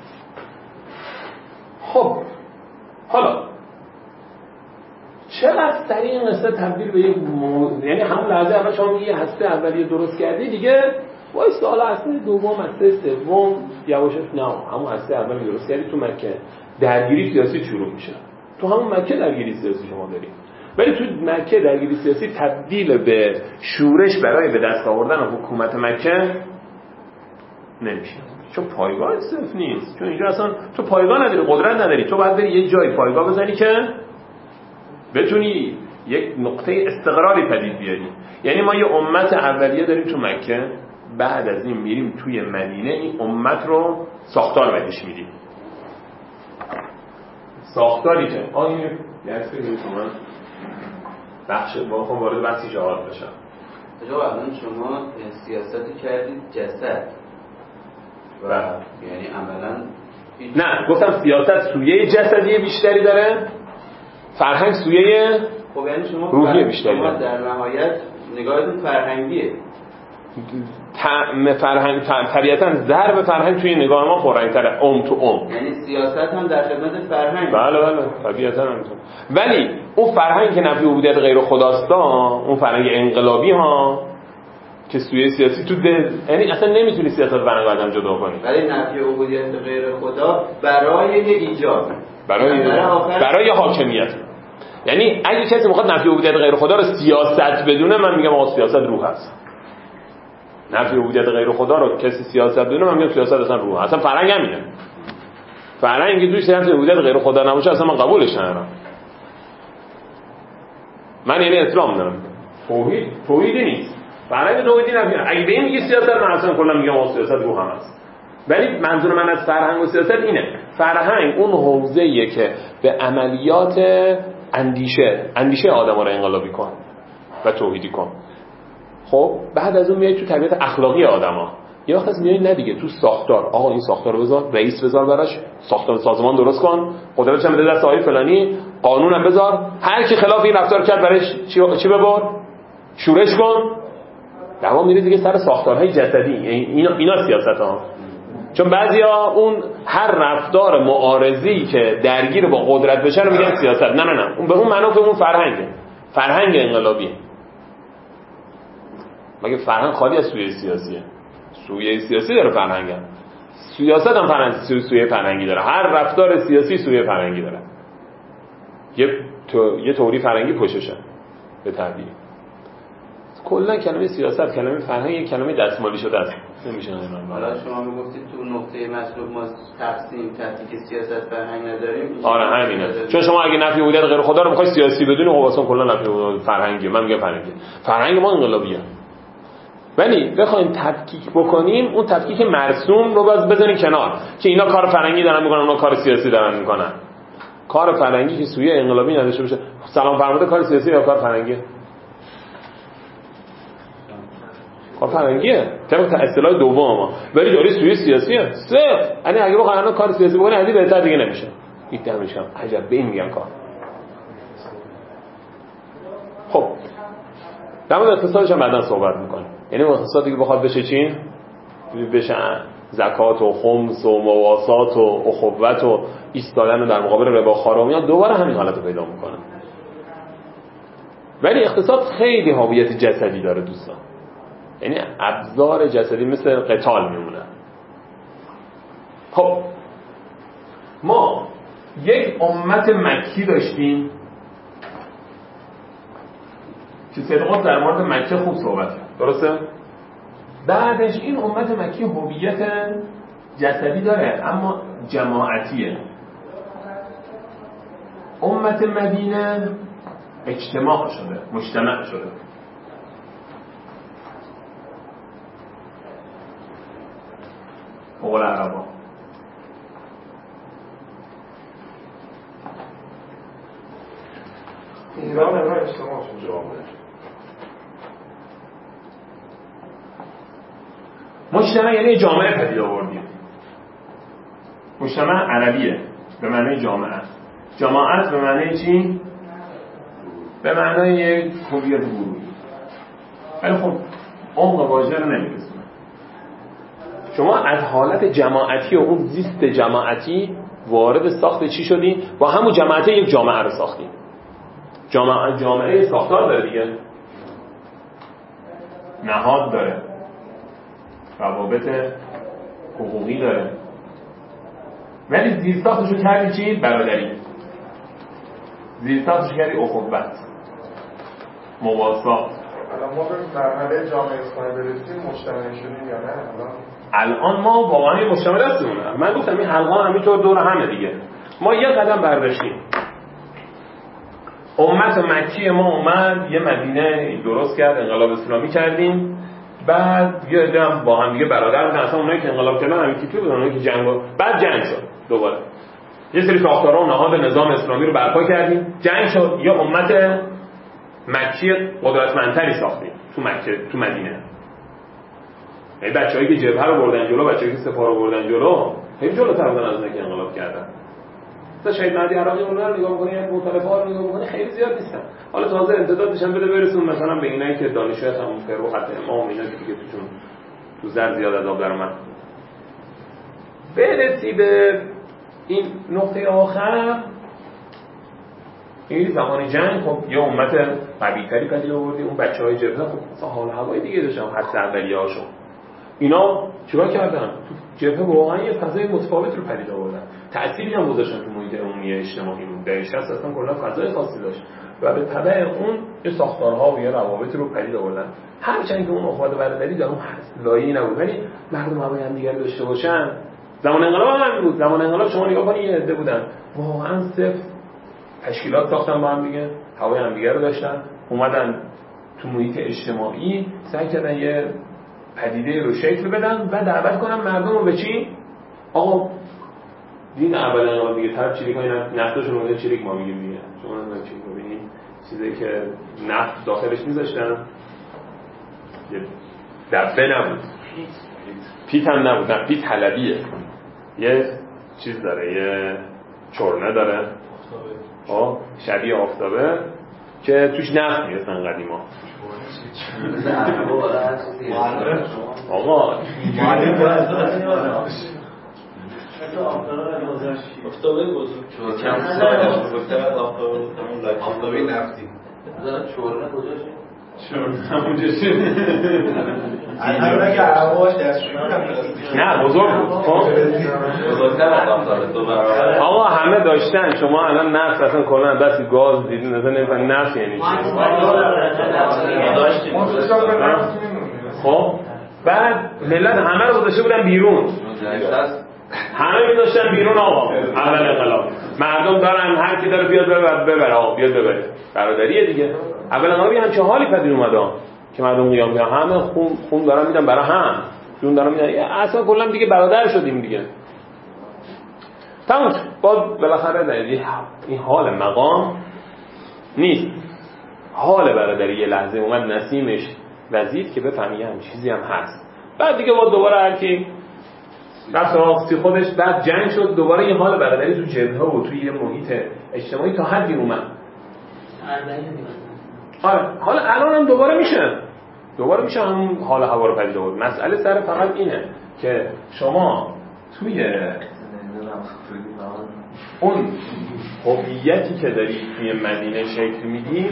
خب حالا چقدر سریع این قصه تبدیل به یک یعنی همون لحظه اول شما یه هسته اولیه درست کردی دیگه وایس حالا هسته دوم هسته سوم یواشاش نه همون هسته اولی درست کردی تو مکه درگیری سیاسی شروع میشه. تو همون مکه درگیری سیاسی شما داری، ولی تو مکه درگیری سیاسی تبدیل به شورش برای به دست آوردن حکومت مکه نمیشه، چون پایگاه صرف نیست. چون اینجا اصلا تو پایگاه نداری، قدرت نداری، تو باید بری یه جای پایگاه بزنی که بتونی یک نقطه استقراری پدید بیاری. یعنی ما یه امت اولیه داریم تو مکه، بعد از این میریم توی مدینه این امت رو ساختار بهش میدیم. ساختاری که این یعنی من بخش با خود وارد بحثی جهاد بشم. اجا الان شما سیاستی کردید جسد و یعنی عملا نه گفتم سیاست سویه جسدی بیشتری داره، فرهنگ سویه خب یعنی شما روحی بیشتری داره. در نهایت نگاهتون فرهنگیه. فرهنگ طبیعتاً ضرب فرهنگ توی نگاه ما پررنگ‌تره، تو یعنی سیاست هم در خدمت فرهنگ. بله طبیعتاً همینطور. ولی اون فرهنگ که نفی عبودیت غیر خداستا، اون فرهنگ انقلابی ها که سوی سیاسی تو یعنی اصلا نمیتونی سیاست و فرهنگ آدم جدا کنی. ولی نفی عبودیت غیر خدا برای ایجاد برای حاکمیت. یعنی اگه کسی میخواد نفی عبودیت غیر خدا رو سیاست بدونه، من میگم آقا سیاست روح هست. نفی عبودیت غیر خدا رو کسی سیاست بدونه، من میگم سیاست اصلا روح هست. اصلا فرهنگ همینه. فرهنگ که توش نفی عبودیت غیر خدا نباشه اصلا من قبولش ندارم. من یعنی اسلام دارم. توحیدی نیست. فرهنگ توحیدی نفی. اگه به این میگه سیاست، من اصلا کلا میگم آقا سیاست روح هم هست. ولی منظور من از فرهنگ و سیاست اینه. فرهنگ اون حوزه‌ایه که به عملیات اندیشه آدم‌ها رو انقلابی کن و توحیدی کن. خب بعد از اون میای تو طبیعت اخلاقی آدم‌ها. یه وقت از میای نه دیگه تو ساختار، آقا این ساختار رو بذار، رئیس بذار براش، ساختار سازمان درست کن، قدرتش هم بده دست آقای فلانی، قانونم بذار، هر کی خلاف این رفتار کرد براش چی ببر؟ شورش کن. دعوا میره دیگه سر ساختارهای جسدی. اینا سیاست‌ها. چون بعضیا اون هر رفتار معارضی که درگیر با قدرت بشه رو میگن سیاست. نه اون به اون معنا که اون فرهنگ انقلابیه. مگه فرهنگ خالی از سویه سیاسیه؟ سویه سیاسی داره فرهنگ هم. سیاست هم سویه فرهنگی داره. هر رفتار سیاسی سویه فرهنگی داره. یه توری فرهنگی پشتشه به تعبیر. کلا کلمه سیاست، کلمه فرهنگ، یک کلمه دستمالی شده است. نمیشه حالا شما میگفتید تو نقطه مطلوب ما تفکیک سیاست فرهنگ نداریم. آره همینه. چون شما اگه نفی عبودیت غیر خدا رو میخوای سیاسی بدونی، خب اصلا کلا نفی فرهنگی. من میگم فرهنگ ما انقلابیه. ولی بخوایم تفکیک بکنیم، اون تفکیک مرسوم رو باز بزنیم کنار که اینا کار فرهنگی دارن میکنن، اونا کار سیاسی دارن میکنن. کار فرهنگی که سویه انقلابی نداشته باشه، سلام فرموده کار سیاسی یا کار فرهنگی؟ کار فرهنگیه. طبق اصطلاح دوم. ولی داری سویه سیاسیه. یعنی اگه بخوای الان کار سیاسی بکنی، از این بهتر دیگه نمیشه. دیگه میشم. عجب به این میگن کار. خب در مورد اقتصادش هم بعداً صحبت میکنیم. یعنی اقتصادی که بخواد بشه چین، بشه زکات و خمس و مواسات و اخوت و ایستادن در مقابل رباخوار و اینا، دوباره همین حالت رو پیدا میکنه. ولی اقتصاد خیلی هویت جسدی داره دوستان. یعنی ابزار جسدی مثل قتال میمونه. خب ما یک امت مکی داشتیم که صدقات در مورد مکه خوب صحبت کرد، درسته؟ بعدش این امت مکی هویت جسدی داره اما جماعتیه. امت مدینه اجتماع شده، مجتمع شده. قول عربا ایران اینا اجتماع شده. مجتمع یعنی جامعه پدید آوردیم. مجتمع عربیه به معنی جامعه. جماعت به معنی چی؟ به معنی یک هویت گروهی. ولی خب عمق واژه رو نمی‌رسونه. شما از حالت جماعتی و اون زیست جماعتی وارد ساخت چی شدی؟ با همون جماعت یک جامعه رو ساختیم. جامعه ساختار داره دیگه، نهاد داره، روابط حقوقی داره، ولی زیرساختشو کردی چی؟ برادری. زیرساختشو کردی اخوت، مواسات. الان ما به مرحله جامعه اسلامی برسیم مجتمع شدیم یا نه؟ الان ما واقعا یه مجتمع هستیم. من گفتم این حلقه همینطور دور همه دیگه. ما یه قدم برداشتیم. امت مکی ما اومد یه مدینه درست کرد، انقلاب اسلامی کردیم، بعد یه عده‌ام با هم دیگه برادر بودن. اصلا اونایی که انقلاب کردن همین تیپی بودن، اونایی که بعد جنگ شد دوباره. یه سری ساختارها و نهاد نظام اسلامی رو برپا کردیم، جنگ شد، یه امت مکی قدرتمندتری ساختیم تو مدینه. یعنی بچه‌هایی که جبهه رو بردن جلو، بچه‌هایی که سپاه رو بردن جلو، خیلی جلوتر بودن از اونایی که انقلاب کردن. مثلا شهید مهدی عراقی اونها رو نگاه کنید، مطالبه‌ها رو نگاه کنید، خیلی زیاد نیستن. حالا تازه امتدادش هم بده برسون مثلا به اینایی که دانشجو همون فرو خط امام اینا که دیگه تو زر زیاد از آب در اومد. برسی به این نقطه آخر، این زمان جنگ خب یه امت قوی‌تری پدید آوردیم، اون بچه‌های جبهه خب مثلا حال هوای دیگه داشتن، حتی اولیه‌هاشون اینا چیکار کردن؟ تو جبهه واقعا یه فضای متفاوت رو پدید آوردن، تأثیری هم گذاشتن تو محیط عمومی اجتماعی. در 60 اصلا کلا فضای خاصی داشت و به تبع اون یه ساختارها و یه روابط رو پدید آوردن. هرچند که اون اخوات برادری در اون لایه‌ای نبود، ولی مردم هوای هم دیگه داشته باشن. زمان انقلاب هم بود. زمان انقلاب شما نگاه کنید یه عده بودن واقعا صفر تشکیلات ساختن با هم دیگه، هوای هم دیگه رو داشتن، اومدن تو محیط اجتماعی سعی کردن یه پدیده رو شکل بدن و دعوت کنن مردم رو به چی؟ آقا دین اول انقلاب دیگه تر چریک های نفتاشون رو چریک ما میگیم دیگه. شما نمیدونم چی ببینید چیزایی که نفت داخلش میذاشتن یه دبه نبود، پیت هم نبود، نه پیت حلبیه، یه چیز داره، یه چرنه داره شبیه آفتابه که توش نفت میرسن قدیما. آقا آفتابه بزرگ آفتابه نفتی چرنه کجاشه؟ همونجا نه بزرگ بود. بزرگتر از آفتابه دو برابر. آقا همه داشتن، شما الان نفت اصلا کلا بس گاز دیدین اصلا نمی‌فهمید نفت یعنی چی. خب بعد ملت همه رو گذاشته بودن بیرون، همه می‌داشتن بیرون. آقا اول انقلاب مردم دارن هر کی داره بیاد ببره، آقا بیاد ببره، برادریه دیگه. اول انقلابی همچه حالی پدید اومد که مردم قیام می‌کردن، همه خون دارن میدن برای هم، جون دارن میدن، اصلا کلا دیگه برادر شدیم دیگه. تموم باز بالاخره این حال مقام نیست، حال برادری یه لحظه اومد نسیمش وزید که بفهمی هم چیزی هم هست. بعد دیگه با دوباره هر کی رفت راقصی خودش، بعد جنگ شد، دوباره این حال برادری تو جبهه و توی یه محیط اجتماعی تا حدی اومد. حالا الان هم دوباره میشه همون حال هوا رو پدید آورد. مسئله سر فقط اینه که شما توی اون هویتی که داری توی مدینه شکل میدی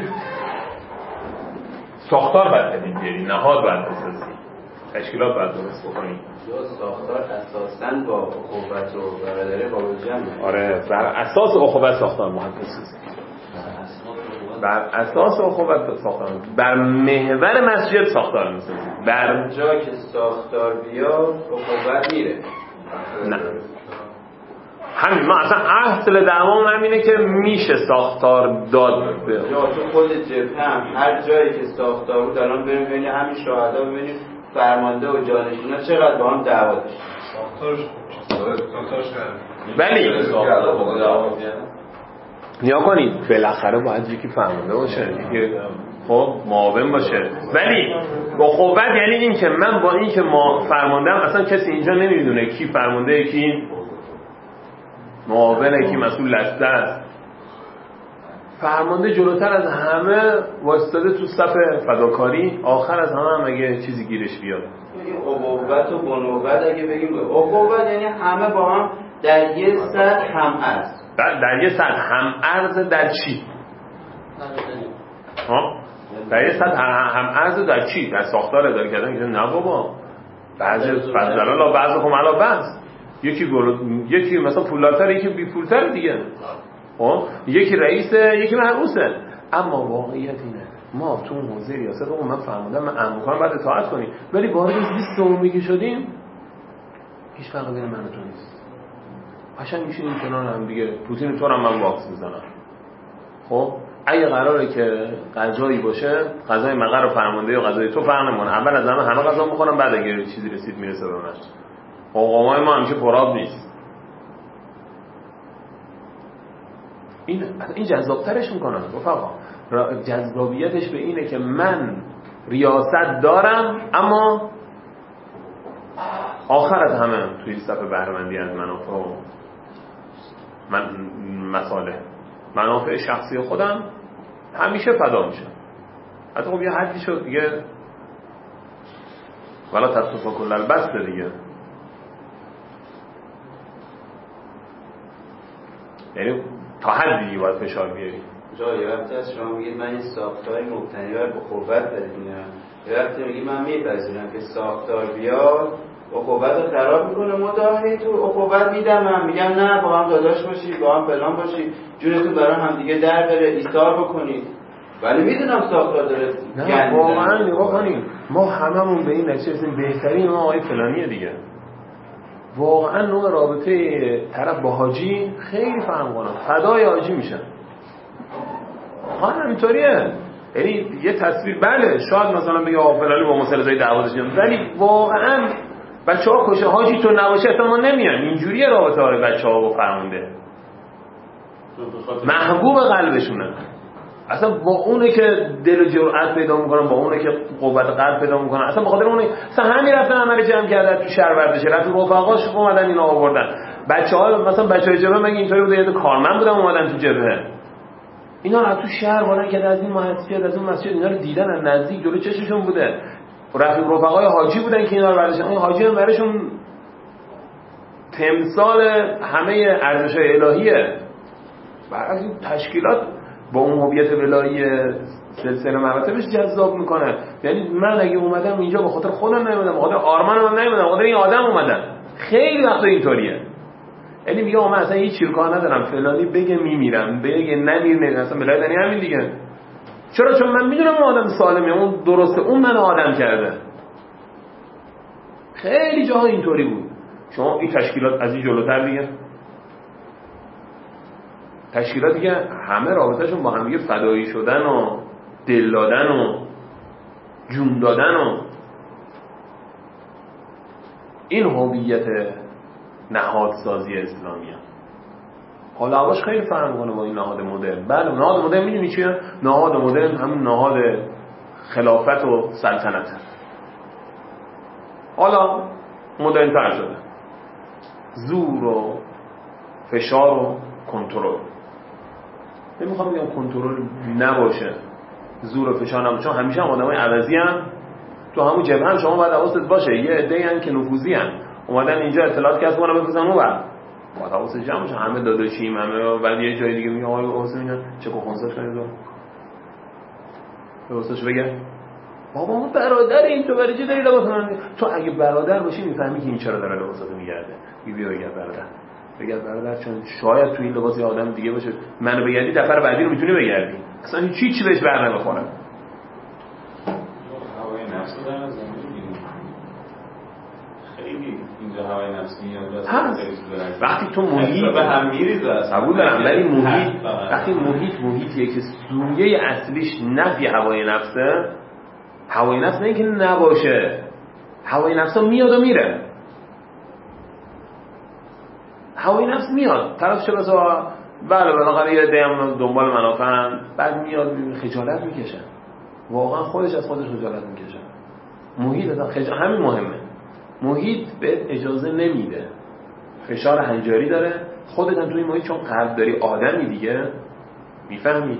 ساختار باید پدید بیاری، نهاد باید بسازی، تشکیلات باید درست بکنی. یا ساختار اساساً با اخوت و برادری قابل جمعه. آره، بر اساس اخوت ساختار باید بسازی، بر اساس اخوت ساختار، بر محور مسجد ساختار میسازی. بر جا که ساختار بیاد اخوت میره. نه همین، ما اصلا اصل دعوام همینه که میشه ساختار داد به جا تو خود جبهه هم هر جایی که ساختار بود الان بریم ببینیم همین شهدا ببینیم فرمانده و جانشینا چقدر با هم دعوا داشتن. ساختارش ولی نیا کنید بالاخره باید یکی فرمانده باشه، یکی خب معاون باشه. ولی با قوت یعنی این که من با این که ما فرماندم اصلا کسی اینجا نمیدونه کی فرمانده، کی معاونه، کی مسئول لسته است. فرمانده جلوتر از همه واسطاده تو صف فداکاری، آخر از همه هم اگه چیزی گیرش بیاد. اخوت و بنوت اگه بگیم اخوت یعنی همه با هم در یه سطح هم عرض. در یه سطح هم عرض در چی؟ در یه سطح هم عرض در چی؟ در ساختار اداره کردن که نه بابا بعضی فضلا لا بعضهم علی بعض، یکی مثلا پولدارتر یکی بی پولتر دیگه، یکی رئیسه یکی مرئوسه. اما واقعیت اینه ما تو حوزه ریاست من فهمیدم من امکان بعد اطاعت کنیم، ولی وارد زیست عمومی که شدیم هیچ فرقی بین من و تو نیست. قشنگ میشینیم کنار هم دیگه، پوتین تو رو من واکس میزنم. خب اگه قراره که غذایی باشه غذای مقر فرمانده یا غذای تو فرق نمیکنه، اول از همه غذا میخورم بعد اگه چیزی رسید میرسه به من. قوقامای ما همیشه پرآب نیست. این جذابترش میکنه رفقا. جذابیتش به اینه که من ریاست دارم اما آخر از همه توی صف بهره‌مندی از منافع شخصی خودم همیشه فدا میشه. حتی خب یه حدی شد دیگه ولا تصفا کل البسته دیگه، یعنی تا حدی باید فشار بیاری. یه وقتی از شما میگید من این ساختاری مبتنی بر اخوت ببینم، یه وقتی میگید من میپذیرم که ساختار بیاد اخوت رو خراب میکنه، مداهی تو اخوت میدم، من میگم نه با هم داداش باشید، با هم فلان باشید، جونتون برای هم دیگه در بره، ایثار بکنید، ولی میدونم ساختار داره. نه واقعا نگاه کنیم ما هممون به این نتیجه رسیدیم بهترین ما آقای فلانیه دیگه. واقعا نوع رابطه طرف با حاجی خیلی فهم کنم، فدای حاجی میشن. همینطوریه. یعنی یه تصویر بله شاید مثلا بگه فلانی با مسئله دعوا داشتیم، ولی واقعا بچه‌ها کشه حاجی تو نباشه اصلا ما نمیایم. اینجوریه رابطه های بچه‌ها با فرمانده، محبوب قلبشونه. اصلا با اونه که دل و جرأت پیدا میکنن، با اونه که قوت قلب پیدا میکنن، اصلا به خاطر اونه اصلا همین رفتن عمل جمع کردن تو شهر ورزش، رفت رفقاش اومدن اینو آوردن. بچه‌ها مثلا بچه‌های جبهه مگه اینطوری بوده یه کارمند بودن اومدن تو جبهه، اینا رو تو شهر بردن که از این مسجد از اون مسجد اینا رو دیدن از نزدیک جلو چششون بوده. رفیق رفقای حاجی بودن که اینا رو برداشتن. این حاجی هم براشون تمثال همه ارزش‌های الهیه. برای این تشکیلات با اون هویت ولایی سلسله مراتبش جذاب میکنه. یعنی من اگه اومدم اینجا به خاطر خودم نیومدم، به خاطر آرمانم نیومدم، به خاطر این آدم اومدم. خیلی وقتا اینطوریه. یعنی میگه من اصلا هیچ چیرکار ندارم، فلانی بگه میمیرم، بگه نمیرم، اصلا بلای همین دیگه. چرا؟ چون من میدونم اون آدم سالمه، اون درسته، اون منو آدم کرده. خیلی جاها اینطوری بود. شما این تشکیلات از این جلوتر دیگه، تشکیلاتی که همه رابطهشون با هم دیگه فدایی شدن و دل دادن و جون دادن و این هویت نهادسازی اسلامیه. حالا هواش خیلی فرق کنه با این نهاد مدرن. بله نهاد مدرن میدونی چیه؟ نهاد مدرن همون نهاد خلافت و سلطنته. حالا مدرن تر شده، زور و فشار و کنترل. نمیخوام بگم کنترل نباشه، زور و فشار نباشه، چون همیشه هم آدمای عوضی هم تو همون جبهه هم شما باید حواست باشه. یه عده‌ای ان که نفوذی ان اومدن اینجا اطلاعات کسب کنن بفرستن اونور، باید حواست جمع باشه. همه داداشیم همه، ولی یه جای دیگه میگه آقا حسین اینا چه خونساش کنید رو درستش بگه بابا ما برادریم، تو برای چی داری لباس من؟ تو اگه برادر باشی میفهمی که این چرا داره لباساتو میگرده. بیا بگه برادر، بگه برادر، چون شاید تو این لباس یه آدم دیگه باشه، منو بگردی دفعه بعدی رو میتونی بگردی، اصلا هیچ چی بهش بر نمیخوره. هوای نفسی در از خیلی اینجا هوای نفسی هست. وقتی تو محیط به هم میریزه قبول دارم، ولی محیط وقتی محیطیه که سویه اصلیش نفی هوای نفسه، هوای نفس نه اینکه نباشه، هوای نفس میاد و میره. هوای نفس میاد، طرف چه بسا بله بالاخره یه دیم دنبال منافعن، بعد میاد خجالت میکشه، واقعا خودش از خودش خجالت میکشه. محیط اصلا همین مهمه. محیط به اجازه نمیده، فشار هنجاری داره. خودت هم توی این محیط چون قلب داری، آدمی دیگه، میفهمی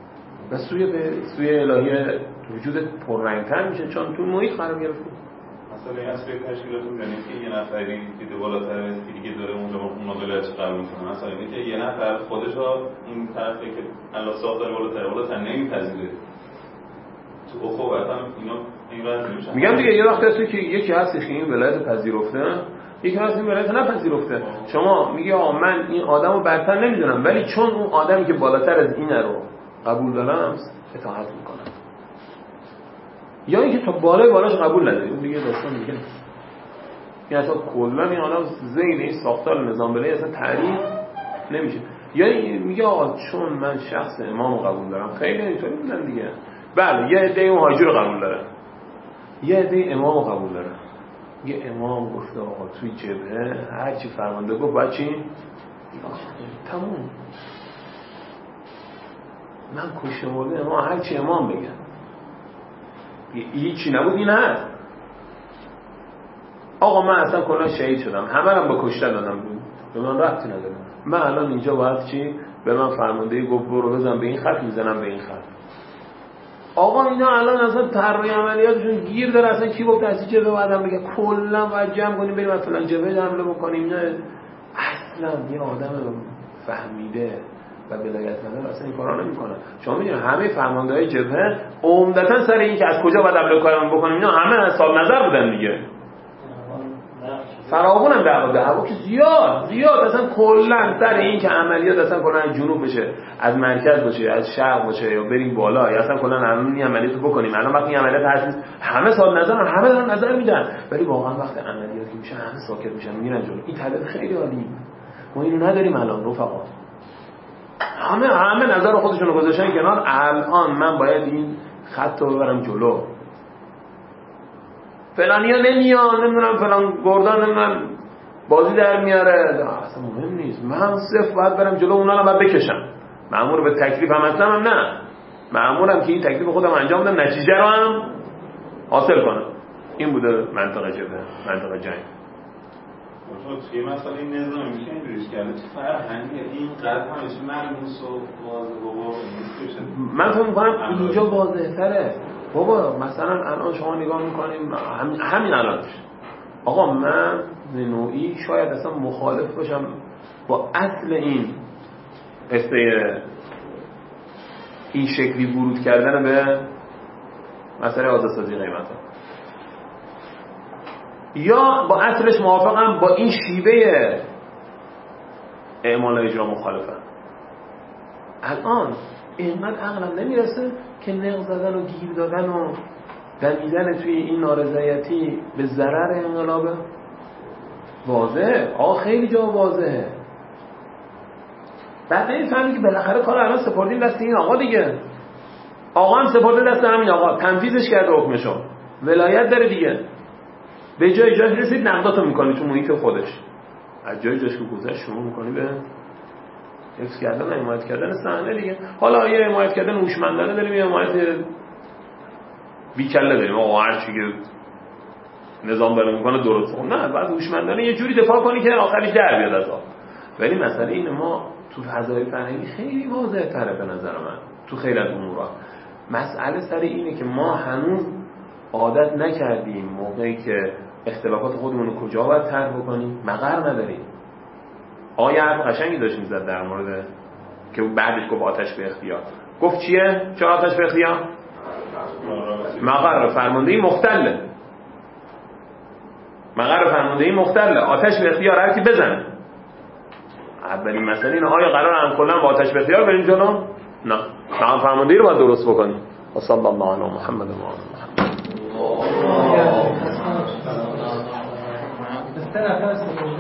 و سوی الهی وجودت پررنگتر میشه، چون تو محیط قرار گرفتی. مثلا این اصلی تشکیلاتون دارید که یه نفری دیده بالاتر از دیگه داره اونجا اون مدلش قبول میکنه، مثلا اینکه یه نفر خودش ها اون طرفی که الله ساختار بالاتر نمیپذیره تو اخوت هم اینا این میشه. میگم دیگه یه وقت هستی که یکی هستی که این ولایت پذیرفته، یکی هست این ولایت نپذیرفته. شما میگی آقا من این آدمو برتر نمیدونم، ولی چون اون آدمی که بالاتر از اینه رو قبول دارم اطاعت میکنم. یا اینکه تا بالاش قبول نداری، اون دیگه داستان دیگه. این اصلا کلا این آدم زیر این ساختار نظام بلایی اصلا تعریف نمیشه. یا میگه آقا چون من شخص امامو قبول دارم، خیلی اینطوری بودن دیگه. بله یه عده اون حاجی رو قبول داره، یه عده امامو قبول داره. یه امام گفته آقا توی جبهه هر چی فرمانده گفت باید چی؟ تموم. من کشته مرده امام هر چی امام بگن هیچی نبود. این هست آقا من اصلا کلا شهید شدم، همه رو با کشته دادم، به من ربطی نداره. من الان اینجا باید چی؟ به من فرماندهی گفت برو بزن به این خط، میزنم به این خط. آقا اینا الان اصلا طراحی عملیاتشون گیر داره. اصلا کی گفت از جبهه بعدم بگه کلا باید جمع کنیم بریم فلان جبهه حمله بکنیم؟ نه اصلا یه آدم فهمیده و ولایت نداره اصلا این کارا نمیکنه. شما میدونید همه فرماندهای جبهه عمدتا سر این که از کجا باید حمله بکنیم اینا همه از صاحب نظر بودن دیگه. فراوونم دعوا که زیاد اصلا کلا سر این که عملیات اصلا کلا از جنوب بشه، از مرکز باشه، از شرق باشه یا بریم بالا، یا اصلا کلا الان این عملیاتو بکنیم. الان وقتی این عملیات هست همه صاحب نظرن، همه دارن نظر میدن، ولی واقعا وقتی عملیاتی میشه همه ساکت میشن میرن جلو. این طبیعت خیلی عالی ما اینو نداریم الان رفقا. همه نظر خودشون رو گذاشتن کنار. الان من باید این خط رو ببرم جلو، فلانیا نمیان، نمیدونم فلان گردان نمیدونم بازی در میاره، اصلا مهم نیست. من صفر باید برم جلو، اونا رو باید بکشم. مأمور به تکلیف هم هستم نه، مأمورم که این تکلیف خودم انجام بدم، نتیجه رو هم حاصل کنم. این بوده منطقه جبهه، منطقه جنگ. توی مسئله این نظام میشه اینجوریش کرده تو فرهنگی اینقدر همش ملموس و واضح و من فکر می‌کنم اینجا واضح‌تره. بابا مثلا الان شما نگاه میکنیم همین الانش آقا من نوعی شاید اصلا مخالف باشم با اصل این قصه این شکلی ورود کردن به مسئله آزادسازی قیمتا، یا با اصلش موافقم با این شیوه اعمال اجرا مخالفم. الان اینقدر عقلم نمیرسه که نق زدن و گیر دادن و دمیدن توی این نارضایتی به ضرر انقلابه. واضحه آقا، خیلی جا واضحه. بعد نمیفهمی که بالاخره کار الان سپردیم دست این آقا دیگه. آقا هم سپرده دست همین آقا، تنفیذش کرده حکمشو، ولایت داره دیگه. به جای جاش رسید نقداتو میکنی تو محیط خودش، از جای جاش که گذشت شما میکنی به حفظ کردن، حمایت کردن صحنه دیگه. حالا یه حمایت کردن هوشمندانه داریم، یه حمایت بیکله داریم. آقا هر چی که نظام داره میکنه درسته. نه، بعد هوشمندانه یه جوری دفاع کنی که آخرش در بیاد از آب. ولی مسئله اینه ما تو فضای فرهنگی خیلی واضحه تره به نظر من تو خیلی از امورا. مسئله سر اینه که ما هنوز عادت نکردیم موقعی که اختلافات خودمون رو کجا باید طرح بکنیم مقر نداریم. آقا یه حرف قشنگی داشت میزد در مورد که بعدش گفت آتش به اختیار. گفت چیه؟ چرا آتش به اختیار؟ مقر فرماندهی مختله. مقر فرماندهی مختله، آتش به اختیار هر کی بزنه. اولین مسئله اینه آیا قرار هم کلا با آتش به اختیار بریم جلو؟ نه، مقر فرماندهی رو باید درست بکنیم. و صلی الله علی محمد و آل محمد.